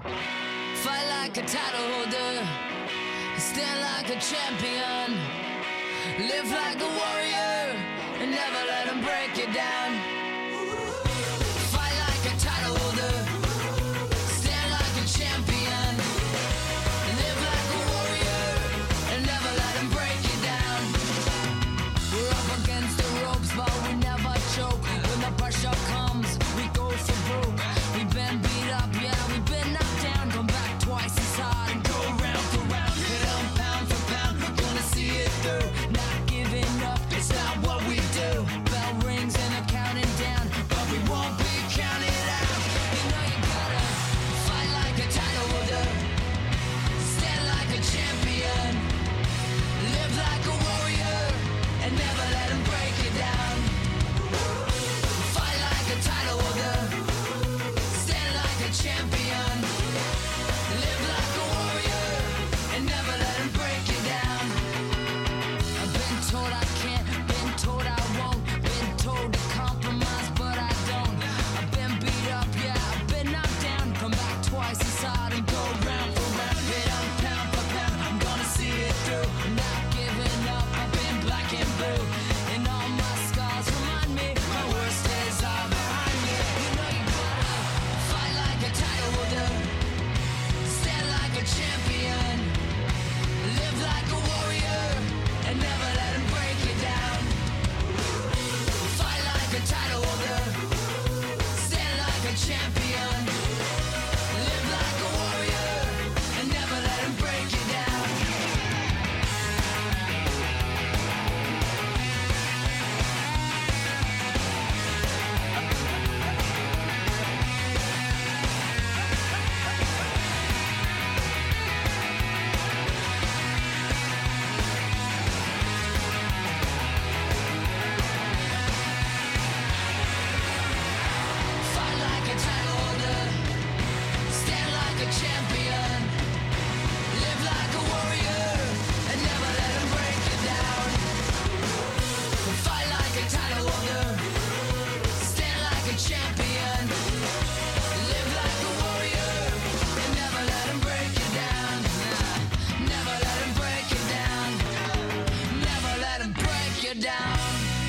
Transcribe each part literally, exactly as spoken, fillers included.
Fight like a title holder, stand like a champion, live like a warrior, and never let them break you down. Fight like a title holder, stand like a champion, live like a warrior, and never let them break you down. We're up against the ropes, but we never choke. When the pressure comes, we go for broke. We've been beat up, yeah, we've been knocked down. Come back twice as hard and go round for round. Hit 'em pound for pound, we're gonna see it through. Not giving up, it's not what we do. Bell rings and they're counting down, but we won't be counted out. You know you gotta fight like a title holder, stand like a champion, live like a warrior, and never let them break you down. Fight like a title holder, stand like a champion, live like a warrior, and never let them break you down. I've been told I can't, been told I won't, been told to compromise, but I don't. I've been beat up, yeah, I've been knocked down. Come back twice as hard and go round for round. Hit 'em pound for pound, I'm gonna see it through. I'm not giving up, I've been black and blue, and all my scars remind me my worst days are behind me. You know you gotta fight like a title holder, stand like a champion, live like a warrior, and never let them break you down. Fight like a title holder, stand like a champion, live like a warrior, and never let them break you down. Fight like a title holder, stand like a champion, live like a warrior, and never let them break you down. Fight like a title holder, stand like a champion, live like a warrior, and never let them break you down. Nah, never let them break you down. Never let them break you down.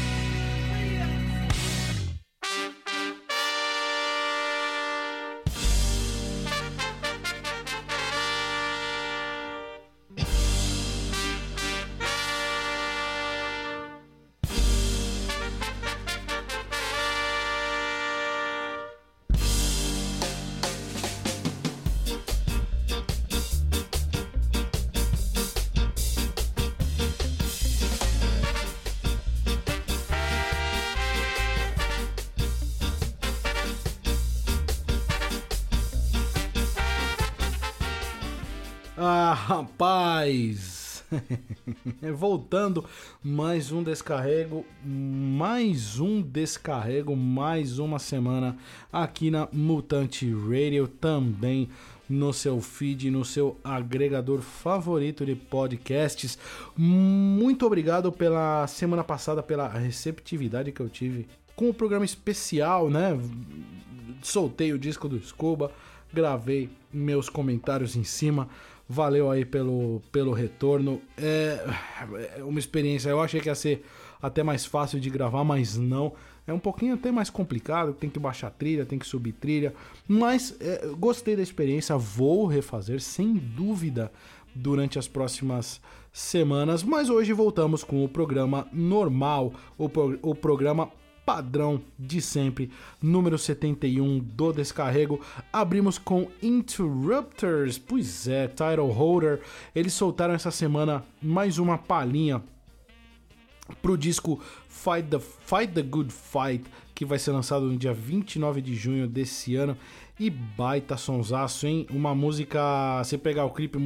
Ah, rapaz! Voltando, mais um descarrego, mais um descarrego, mais uma semana aqui na Mutante Radio, também no seu feed, no seu agregador favorito de podcasts. Muito obrigado pela semana passada, pela receptividade que eu tive com o programa especial, né? Soltei o disco do Scuba, gravei meus comentários em cima. Valeu aí pelo, pelo retorno. É uma experiência, eu achei que ia ser até mais fácil de gravar, mas não. É um pouquinho até mais complicado, tem que baixar trilha, tem que subir trilha. Mas é, gostei da experiência, vou refazer sem dúvida durante as próximas semanas. Mas hoje voltamos com o programa normal, o, pro, o programa padrão de sempre, número setenta e um do Descarrego. Abrimos com Interrupters, pois é, Title Holder. Eles soltaram essa semana mais uma palhinha pro disco Fight the, Fight the Good Fight, que vai ser lançado no dia vinte e nove de junho desse ano. E baita sonsaço, hein? Uma música, você pegar o clipe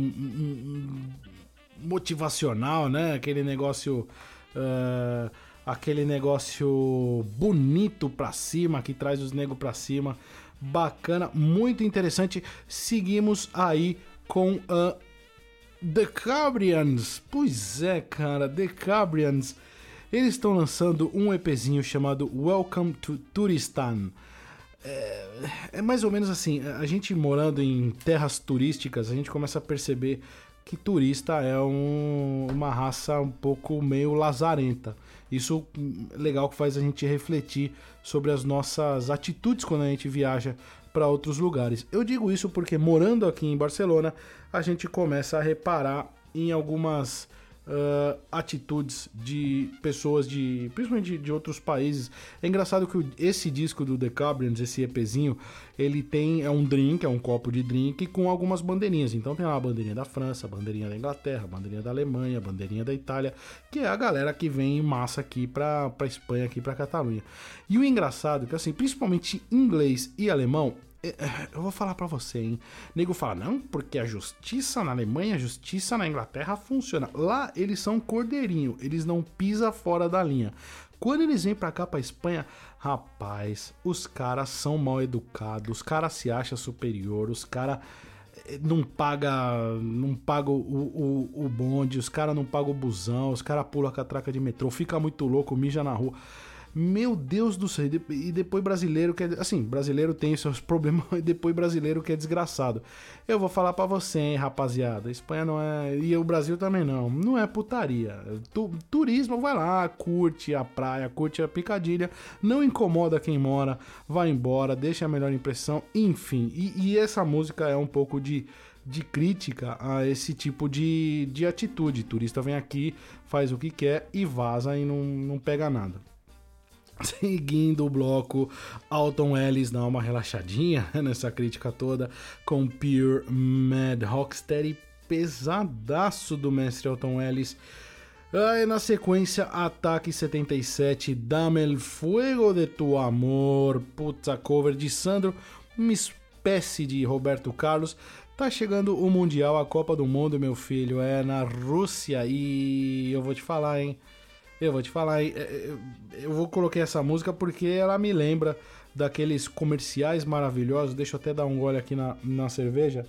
motivacional, né? Aquele negócio... Uh, aquele negócio bonito pra cima, que traz os negros pra cima, bacana, muito interessante. Seguimos aí com uh, The Cambrians, pois é, cara, The Cambrians, eles estão lançando um EPzinho chamado Welcome to Turistan. é, é mais ou menos assim, a gente morando em terras turísticas, a gente começa a perceber que turista é um, uma raça um pouco meio lazarenta. Isso é legal, que faz a gente refletir sobre as nossas atitudes quando a gente viaja para outros lugares. Eu digo isso porque morando aqui em Barcelona, a gente começa a reparar em algumas uh, atitudes de pessoas, de, principalmente de, de outros países. É engraçado que o, esse disco do The Cabrians, esse EPzinho, ele tem, é um drink, é um copo de drink com algumas bandeirinhas. Então tem lá a bandeirinha da França, a bandeirinha da Inglaterra, a bandeirinha da Alemanha, a bandeirinha da Itália, que é a galera que vem em massa aqui pra, pra Espanha, aqui pra Catalunha. E o engraçado é que, assim, principalmente inglês e alemão, eu vou falar pra você, hein? O nego fala, não, porque a justiça na Alemanha, a justiça na Inglaterra funciona. Lá eles são cordeirinho, eles não pisam fora da linha. Quando eles vêm pra cá, pra Espanha, rapaz, os caras são mal educados, os caras se acham superior, os caras não pagam não paga o, o, o bonde, os caras não pagam o busão, os caras pulam a catraca de metrô, fica muito louco, mija na rua. Meu Deus do céu, e depois brasileiro que é, assim, brasileiro tem seus problemas, e depois brasileiro que é desgraçado. Eu vou falar pra você, hein, rapaziada, a Espanha não é, e o Brasil também não, não é putaria. Tu, turismo, vai lá, curte a praia, curte a picadilha, não incomoda quem mora, vai embora, deixa a melhor impressão, enfim. E, e essa música é um pouco de... de crítica a esse tipo de, de atitude. O turista vem aqui, faz o que quer e vaza e não, não pega nada. Seguindo o bloco, Alton Ellis dá uma relaxadinha nessa crítica toda com Pure Mad Rocksteady, pesadaço do mestre Alton Ellis. Aí na sequência, Ataque setenta e sete, Dame el Fuego de tu Amor, puta cover de Sandro, uma espécie de Roberto Carlos. Tá chegando o Mundial, a Copa do Mundo, meu filho, é na Rússia e eu vou te falar, hein. Eu vou te falar, eu vou colocar essa música porque ela me lembra daqueles comerciais maravilhosos. Deixa eu até dar um gole aqui na, na cerveja.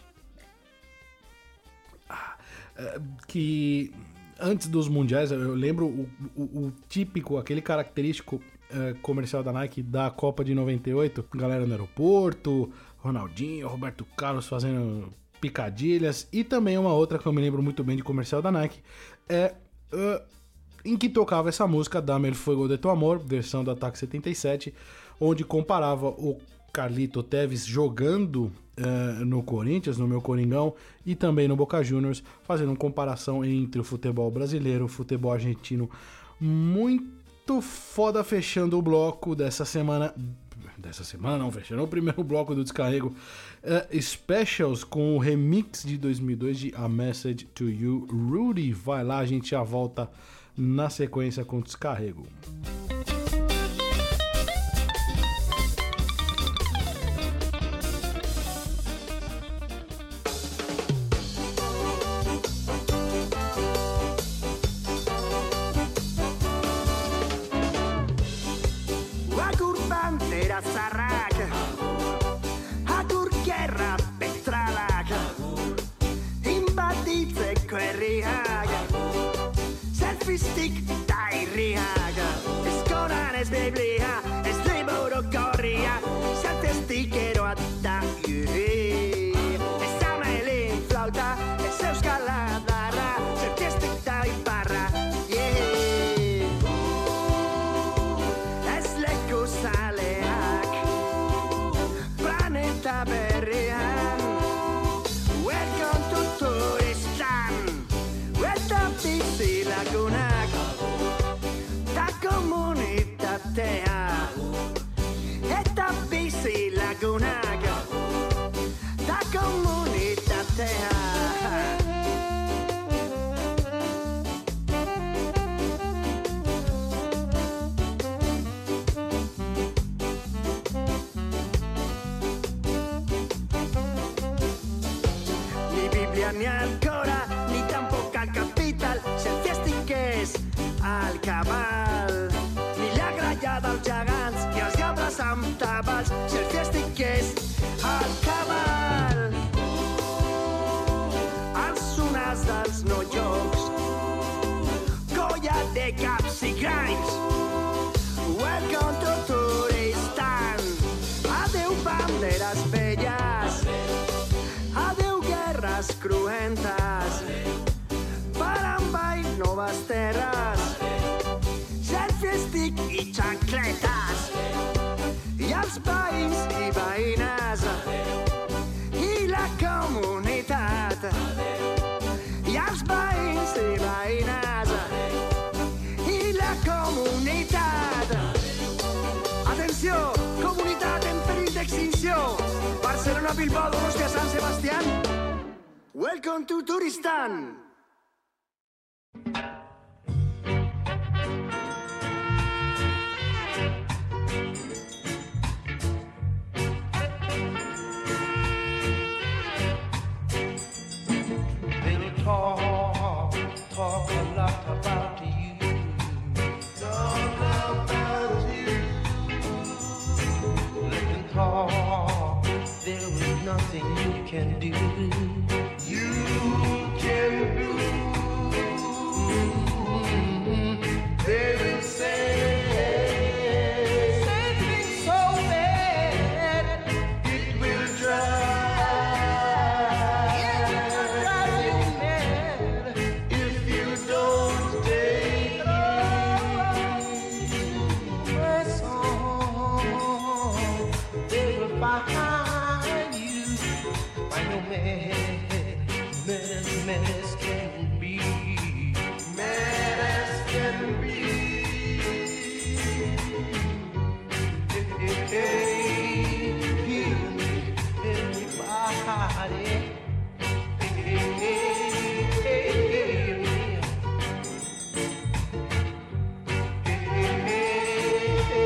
Que antes dos mundiais, eu lembro o, o, o típico, aquele característico é, comercial da Nike da Copa de noventa e oito. Galera no aeroporto, Ronaldinho, Roberto Carlos fazendo picadilhas. E também uma outra que eu me lembro muito bem de comercial da Nike é... Uh, em que tocava essa música, Dame el Fuego de tu Amor, versão do Ataque setenta e sete, onde comparava o Carlito Tevez jogando uh, no Corinthians, no meu Coringão, e também no Boca Juniors, fazendo uma comparação entre o futebol brasileiro e o futebol argentino. Muito foda, fechando o bloco dessa semana... Dessa semana não, fechando o primeiro bloco do Descarrego. Uh, specials com o remix de dois mil e dois de A Message to You, Rudy. Vai lá, a gente já volta na sequência com o Descarrego. Agur bandera zarrak, agur gerra petralak, inbaditzeko herriak, selfistik da irriak, eskoran ez biblia, ez liburu korria, zeltestik eroa da ihi. Ez amelin flauta, ez euskal adarra, zeltestik da iparra, yeah. Ez leku zaleak, planeta berrian, welcome to Turistan, eta bizi lagunak, ta komunitatea, eta bizi lagunak, ta komunitatea. Ni Biblia ni Alcora, ni tampoco al capital, si el fiestic és al cabal. Ni la grallada als gegants, ni els lladres amb tabals, si el fiestic és al cabal. Els sonars dels no-llocs, colla de caps i granys, welcome to Turistan, idees cruentes per envair noves terres, selfie stick i xancletes, i els veïns i veïnes, i la comunitat, i els veïns i veïnes, i la comunitat. Atenció, comunitat en perill d'extinció. Barcelona, Bilbao, Donostia, San Sebastián. Welcome to Turistan. They'll talk, talk a lot about you. Talk about you. Let them talk. There is nothing you can do. You can do. They will say, say things so bad it will drive, it will drive you mad if you don't stay my song. They will find you by no man, mad as mad as can be, mad as can be. Hey, hey, hear me, everybody. Hey, hey, hey, hear me. Hey, hey,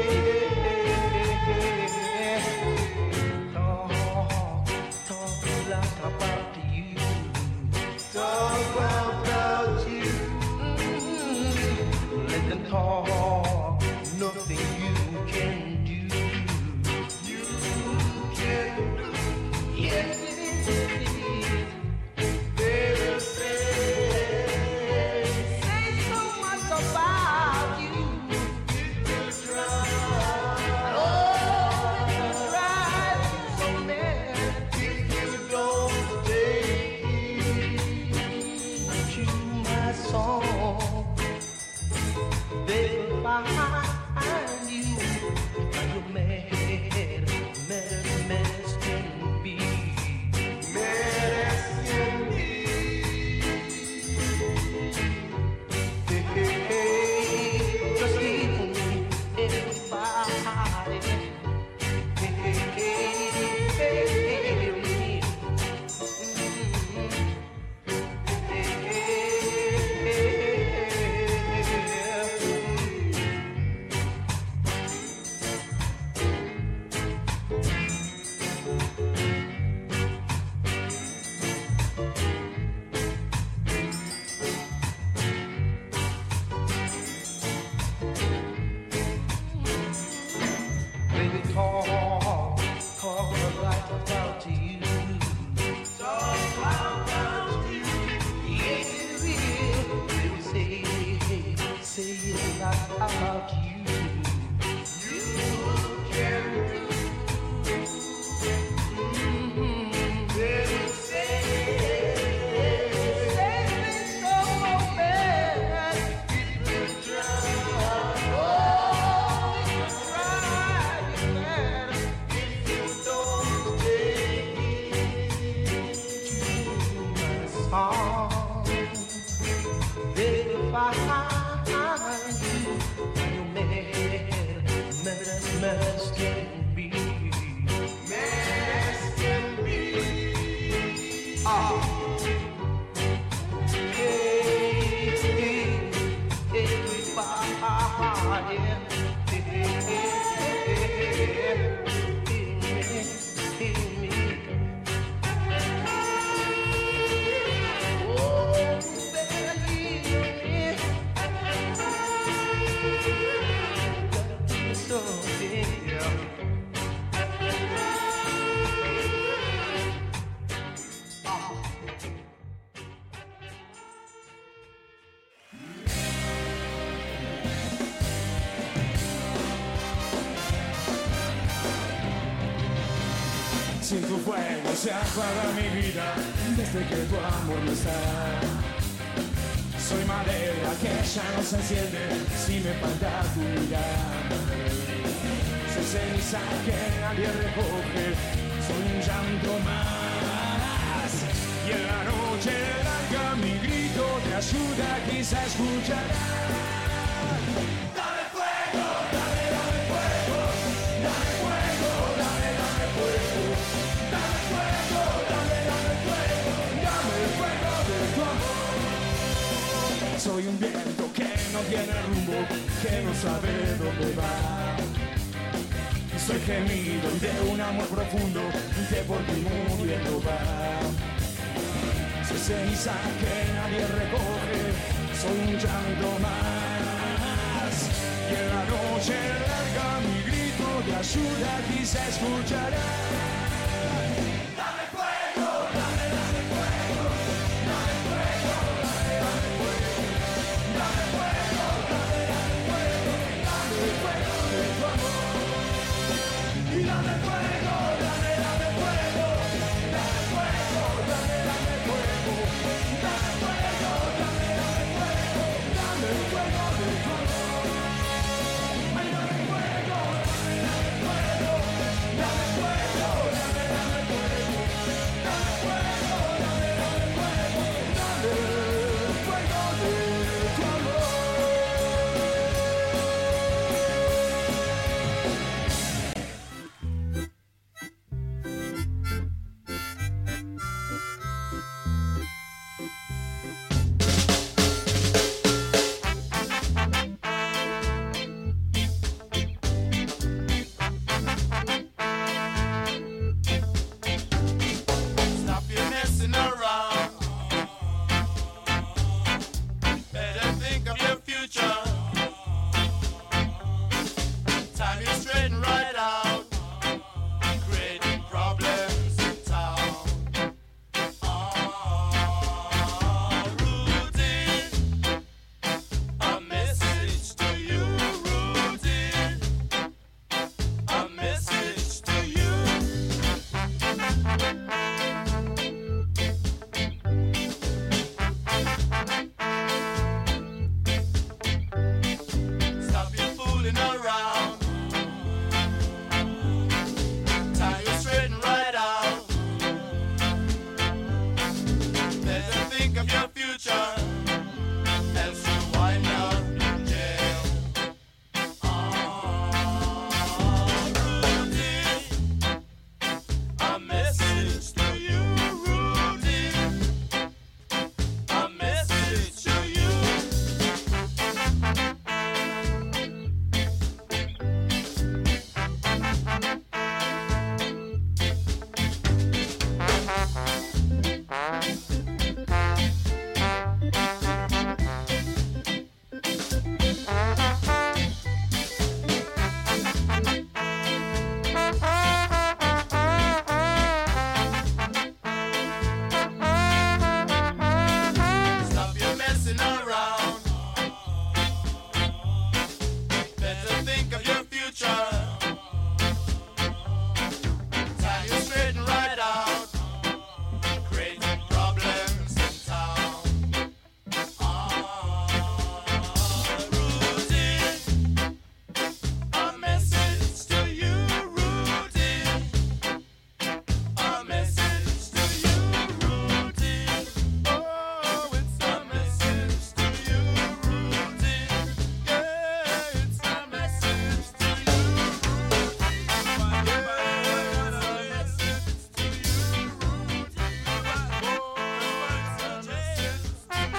hey, talk, talk a lot about you. Talk about you. Mm, let them talk. Nothing you can do. You can do. Yes, it is. They will say, say so much about you. It will drive, oh, it will drive you so mad if you don't stay to my song. They will find you. You're mad, mad as mad as can be. Mad fuego se apaga mi vida desde que tu amor no está. Soy madera que ya no se enciende si me falta tu mirada. Soy ceniza que nadie recoge, soy un llanto más. Y en la noche larga mi grito de ayuda quizá escuchará. Dame fuego, dame, dame fuego, dame fuego, dame, dame fuego, dame fuego, dame, dame fuego, dame el fuego de tu amor. Soy un viento que no tiene rumbo, que no sabe dónde va. Soy gemido de un amor profundo que por ti muriendo va. Soy ceniza que nadie recoge, soy un llanto más. Y en la noche larga mi grito de ayuda quizá escuchará. Dame fuego, dame, dame fuego, dame fuego, dame, dame fuego, dame fuego, dame, dame fuego, dame el fuego de tu amor. Y dame fuego, dame, dame fuego, dame fuego, dame, dame fuego, dame fuego, dame, dame fuego, dame el fuego de tu amor. Ay, dame fuego, dame, dame fuego, dame fuego, dame, dame fuego, dame fuego, dame, dame fuego, dame el fuego de tu amor. Stop your messing around. Better think of your future. Time is straighten right out. Creating problems in town. Ah, routine. A message to you, routine. A message to you. Stop your fooling around. Tie you straight and right out. Better think of your future, else you wind up in jail. Ah, routine. A message to you, routine. A message to you. Stop your messing around. Better think of your future. Tie you straight and right out. Creating problems in town. Ah, routine. A message to you, routine. A message to you, routine. Oh, it's a message to you, routine. Yeah, it's a message to you, routine. Yeah, it's a message to you, routine. Oh, it's a message to you,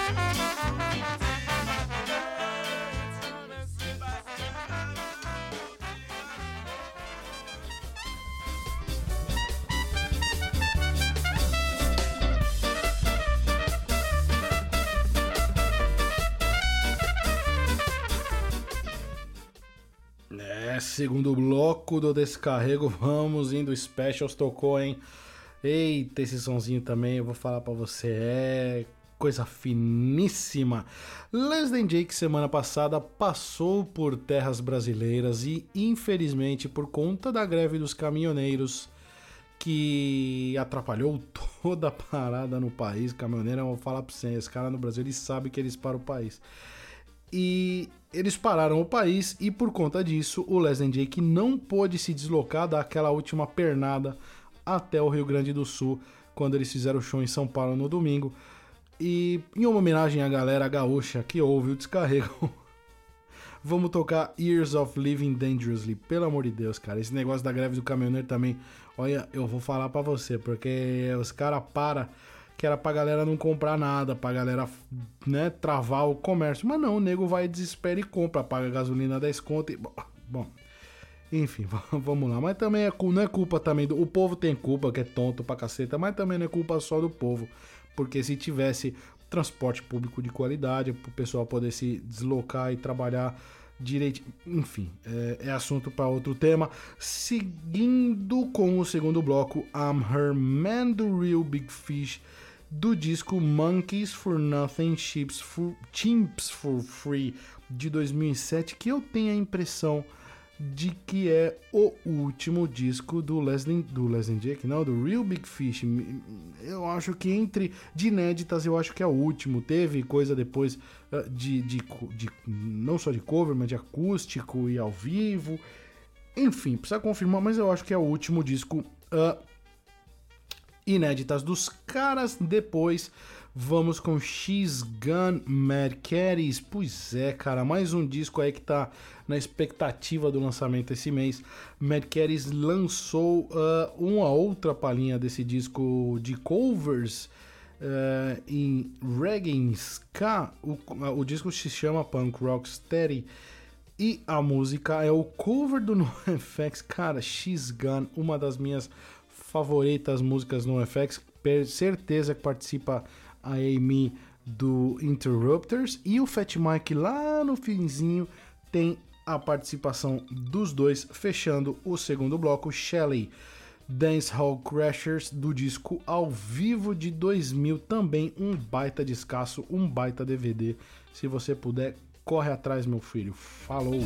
É, segundo bloco do Descarrego, vamos indo. Specials tocou, hein? Eita, esse sonzinho também, eu vou falar pra você, é coisa finíssima. Leslie Jake semana passada passou por terras brasileiras e, infelizmente, por conta da greve dos caminhoneiros, que atrapalhou toda a parada no país. Caminhoneiro, eu vou falar pra você, esse cara no Brasil, ele sabe que eles param o país. E eles pararam o país e por conta disso o Less Than Jake não pôde se deslocar daquela última pernada até o Rio Grande do Sul, quando eles fizeram o show em São Paulo no domingo. E em uma homenagem à galera gaúcha que ouve o Descarrego, vamos tocar Years of Living Dangerously. Pelo amor de Deus, cara, esse negócio da greve do caminhoneiro também, olha, eu vou falar pra você, porque os caras param que era pra galera não comprar nada, pra galera, né, travar o comércio. Mas não, o nego vai desespera e compra, paga gasolina dez conto e... Bom, enfim, vamos lá. Mas também é, não é culpa também do... O povo tem culpa, que é tonto pra caceta, mas também não é culpa só do povo. Porque se tivesse transporte público de qualidade, pro pessoal poder se deslocar e trabalhar direito... Enfim, é, é assunto para outro tema. Seguindo com o segundo bloco, I'm Her Man, do Real Big Fish, do disco Monkeys for Nothing, Chips for, Chimps for Free, de dois mil e sete, que eu tenho a impressão de que é o último disco do Leslie, do Leslie Jake, não, do Real Big Fish. Eu acho que entre de inéditas, eu acho que é o último. Teve coisa depois uh, de, de, de não só de cover, mas de acústico e ao vivo. Enfim, precisa confirmar, mas eu acho que é o último disco uh, inéditas dos caras. Depois vamos com She's Gone Mad Caddies. Pois é, cara, mais um disco aí que tá na expectativa do lançamento esse mês. Mad Caddies lançou uh, uma outra palhinha desse disco de covers uh, em reggae ska. O, o disco se chama Punk Rock Steady e a música é o cover do NoFX. Cara, She's Gone, uma das minhas favoritas músicas no NoFX, certeza que participa a Amy do Interrupters, e o Fat Mike lá no finzinho tem a participação dos dois, fechando o segundo bloco, Shelly, Dance Hall Crashers, do disco ao vivo de dois mil, também um baita descasso, um baita D V D, se você puder, corre atrás, meu filho. Falou!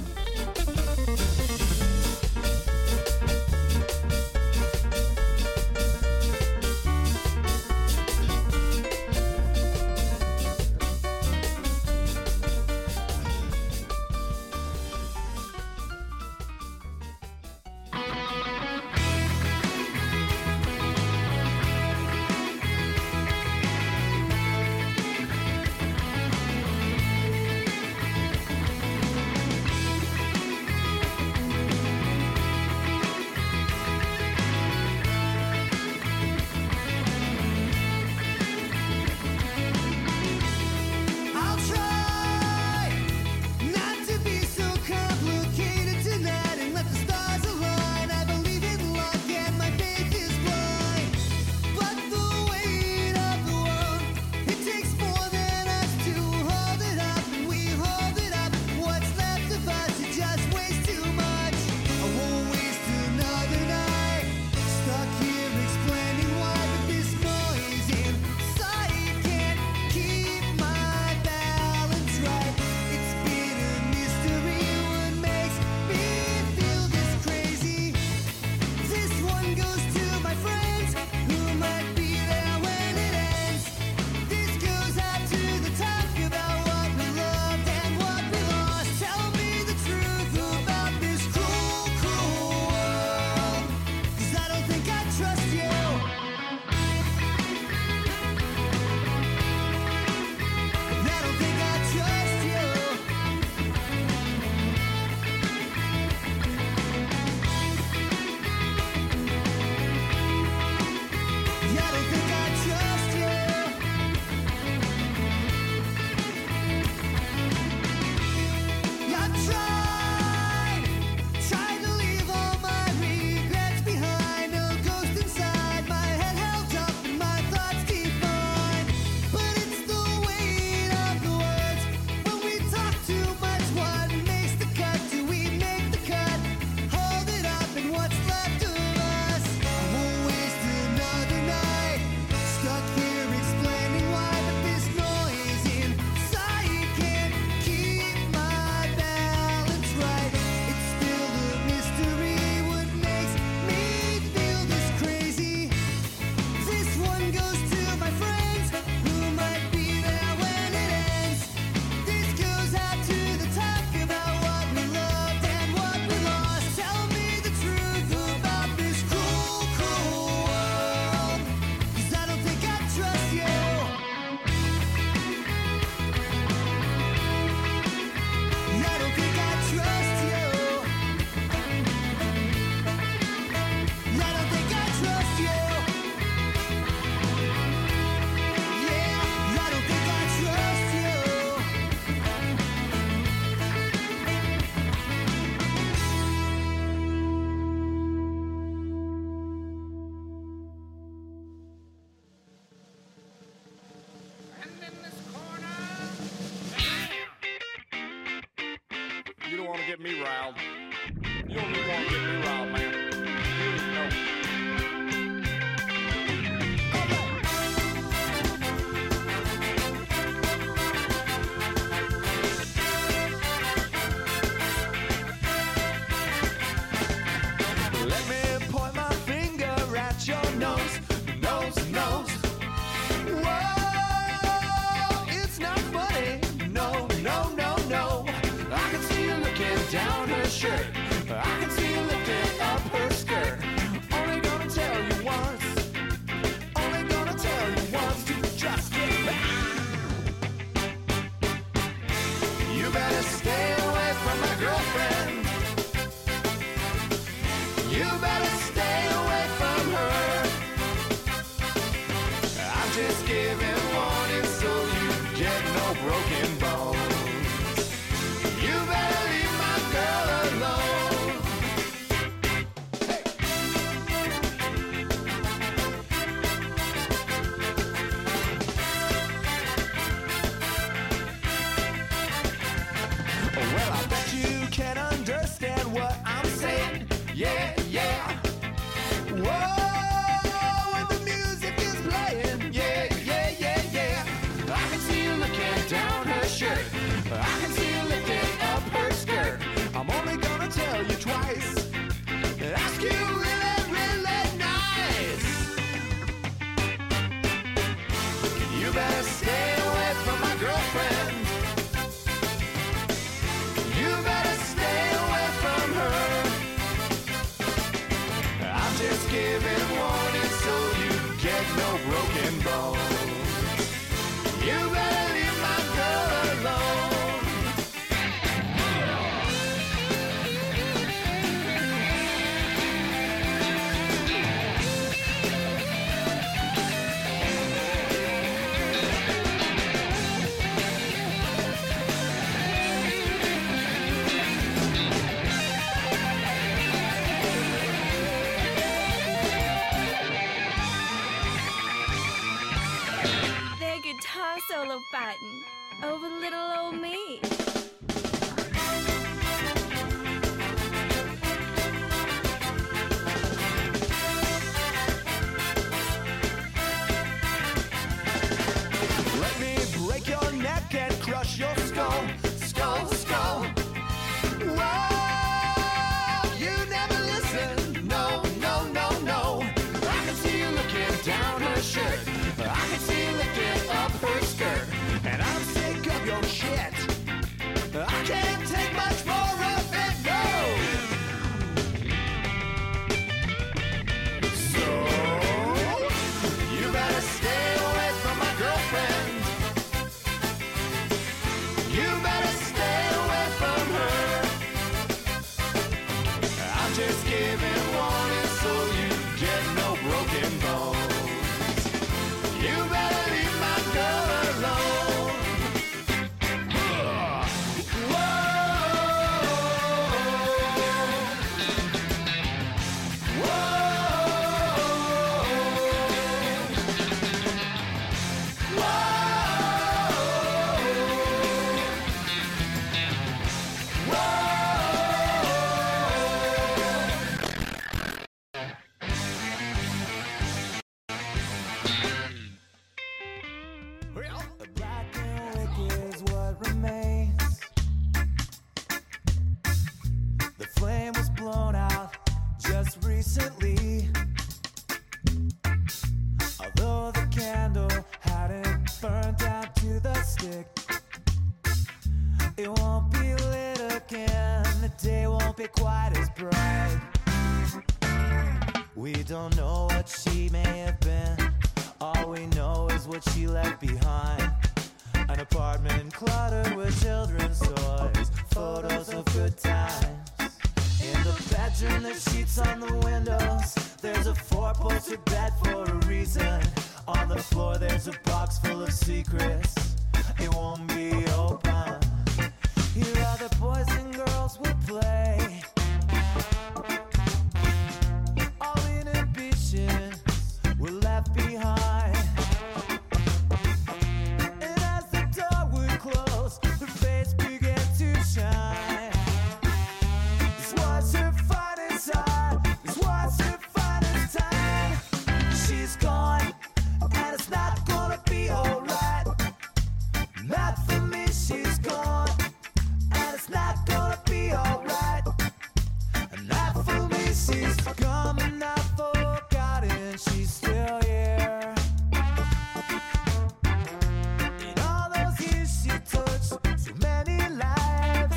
get me riled. You don't even want to get me riled, man. You don't even know. Let me point my finger at your nose, nose, nose. Whoa, it's not funny. No, no, no, no. I can see you looking down her shirt. I can see you lifting up her skirt. Only gonna tell you once. Only gonna tell you once to just get back. You better stay away from my girlfriend. You better stay away from her. I'm just giving warning so you get no broken bones. You better leave my girl alone. Hey. Well, I bet you can understand what I'm saying. Yeah, yeah. Whoa, when the music is playing. Yeah, yeah, yeah, yeah. I can see you looking down her shirt. I can see you lifting up her skirt. I'm only gonna tell you twice. Ask you really, really nice. You better stay away from my girlfriend. You better stay away from her. I'm just giving warning so you get no broken bones. You better leave my girl alone. Their guitar solo fighting over little old me. Let me break your neck and crush your skull, skull, skull. Whoa, you never listen. No, no, no, no. I can see you looking down her shirt. I can see you lifting up her skirt. And I'm sick of your shit. I can't take much more of it, no. So, you better stay away from my girlfriend. You better stay away from her. I'm just giving warning so you get no broken bones. You better leave my girl alone. Black and wicked is what remains. The flame was blown out just recently. Although the candle hadn't burned down to the stick, it won't be lit again. The day won't be quite as bright. We don't know what she may have been. All we know is what she left behind. An apartment cluttered with children's toys, photos of good times. In the bedroom there's sheets on the windows. There's a four-poster bed for a reason. On the floor there's a box full of secrets. It won't be open. Here other boys and girls will play. All inhibitions were left behind. And as the door would close, her face began to shine. Come and not forgotten, she's still here. In all those years she touched so many lives.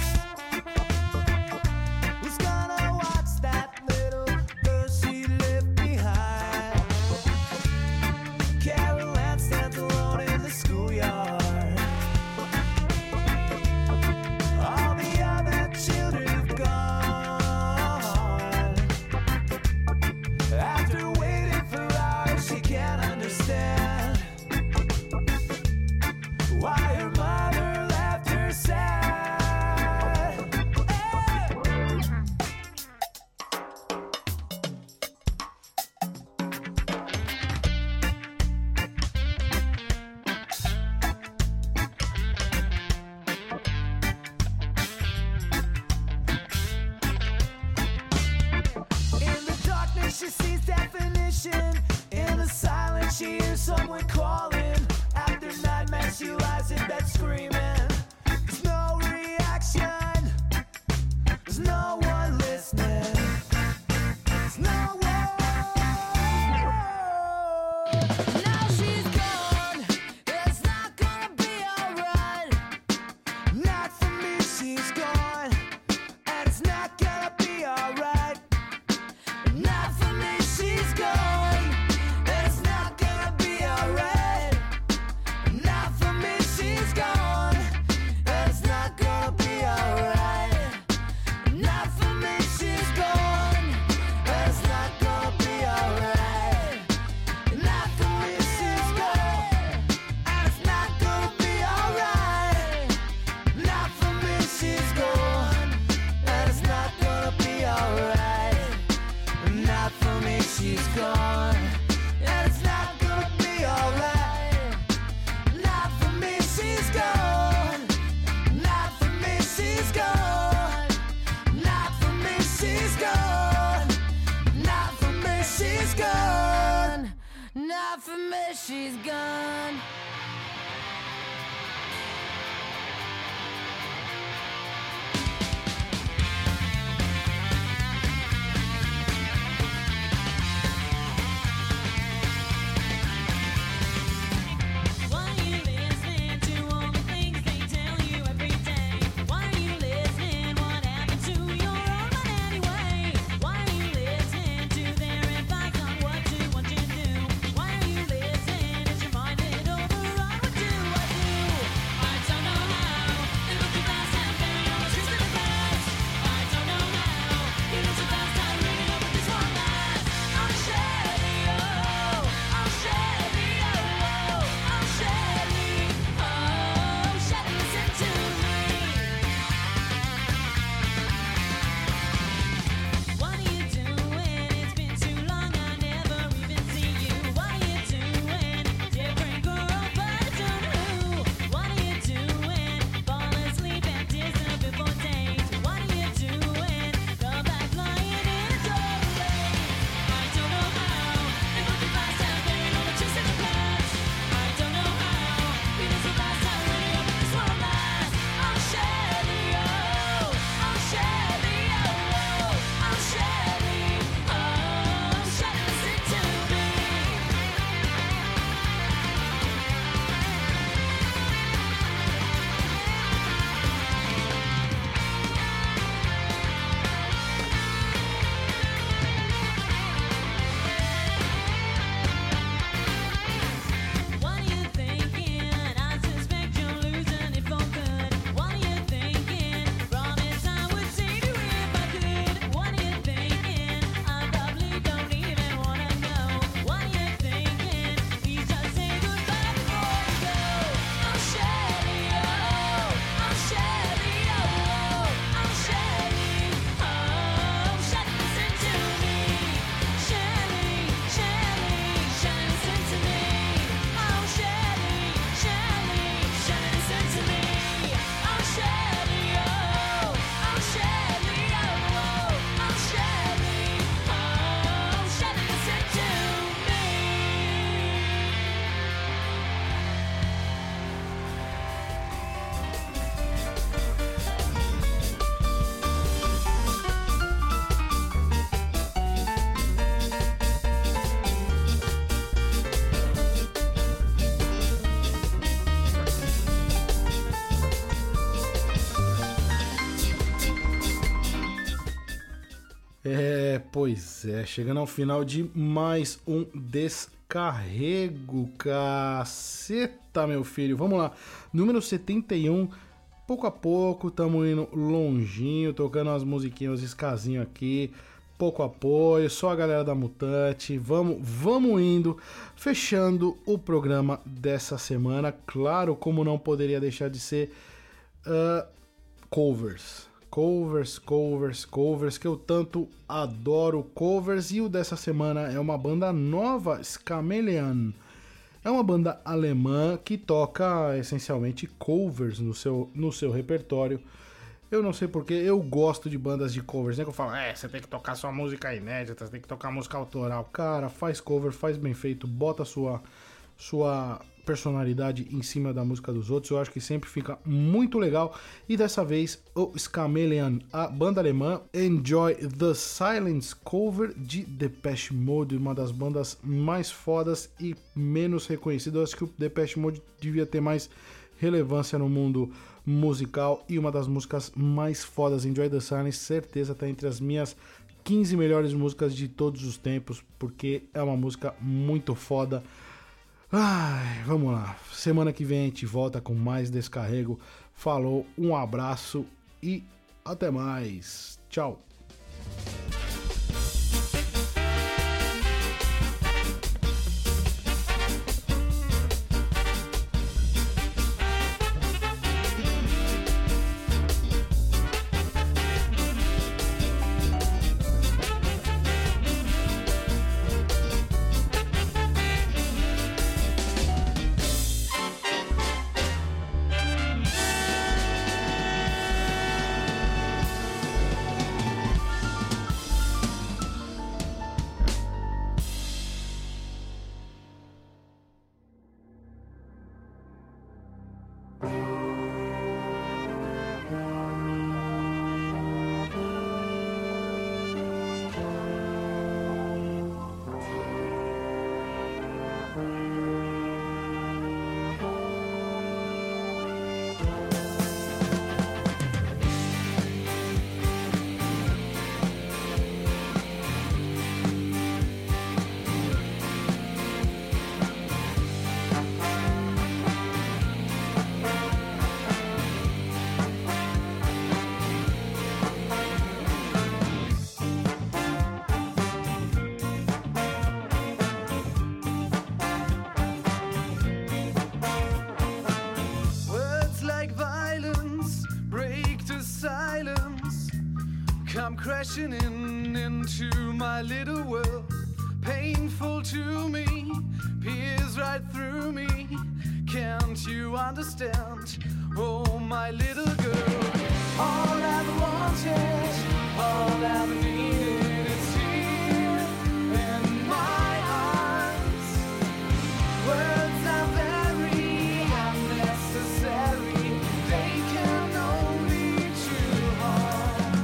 Who's gonna watch that little girl she left behind? Carol Ann stands alone in the schoolyard. All the other children have gone. After waiting for hours, she can't understand why her mother left her sad. Hey! In the darkness, she sees definition. In the silence, she hears someone calling. After nightmare, she lies in bed screaming. There's no reaction. There's no one listening. There's no one. Now she's gone. It's not gonna be alright. Not for me, she's gone. And it's not gonna be alright. Not for me, she's gone. It's not gonna be alright. Not for me, she's gone. It's not gonna be alright. Not for me, she's gone. It's not gonna be alright. Not for me, she's gone. It's not gonna be alright. Not for me, she's gone. It's not gonna be alright. Not for me, she's gone. It's not gonna be alright. Not for me, she's gone. Not for me, she's gone. Not for me, she's gone. Not for me, she's gone. Not for me, she's gone. Why are you listening to all the things they tell you every day? Why are you listening? What happened to your own mind anyway? Why are you listening to their advice on what to, what you do? Why are you listening? Is your mind it over É, pois é, chegando ao final de mais um descarrego, caceta, meu filho. Vamos lá, número setenta e um, pouco a pouco, tamo indo longinho, tocando umas musiquinhas, uns escasinhos aqui, pouco apoio, só a galera da Mutante, vamos, vamos indo, fechando o programa dessa semana, claro, como não poderia deixar de ser, uh, covers. Covers, covers, covers, que eu tanto adoro covers. E o dessa semana é uma banda nova, Schameleon. É uma banda alemã que toca essencialmente covers no seu, no seu repertório. Eu não sei porque, eu gosto de bandas de covers, né? Que eu falo, é, você tem que tocar sua música inédita, você tem que tocar música autoral. Cara, faz cover, faz bem feito, bota sua, sua personalidade em cima da música dos outros. Eu acho que sempre fica muito legal. E dessa vez, o Schameleon, a banda alemã, Enjoy the Silence, cover de Depeche Mode, uma das bandas mais fodas e menos reconhecidas. Eu acho que o Depeche Mode devia ter mais relevância no mundo musical, e uma das músicas mais fodas, Enjoy the Silence, certeza tá entre as minhas quinze melhores músicas de todos os tempos, porque é uma música muito foda. Ai, vamos lá, semana que vem a gente volta com mais descarrego. Falou, um abraço e até mais, tchau. Crashing in into my little world, painful to me, peers right through me. Can't you understand? Oh, my little girl, all I've wanted, all I've needed is here in my arms. Words are very unnecessary, they can only do harm.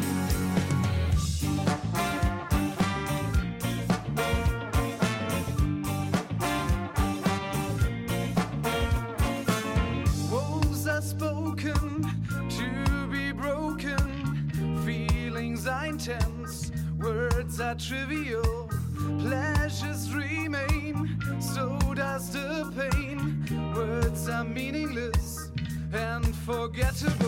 Wolves are spoken to be broken, feelings are intense, words are trivial, pleasures remain, so does the pain. Words are meaningless and forgettable.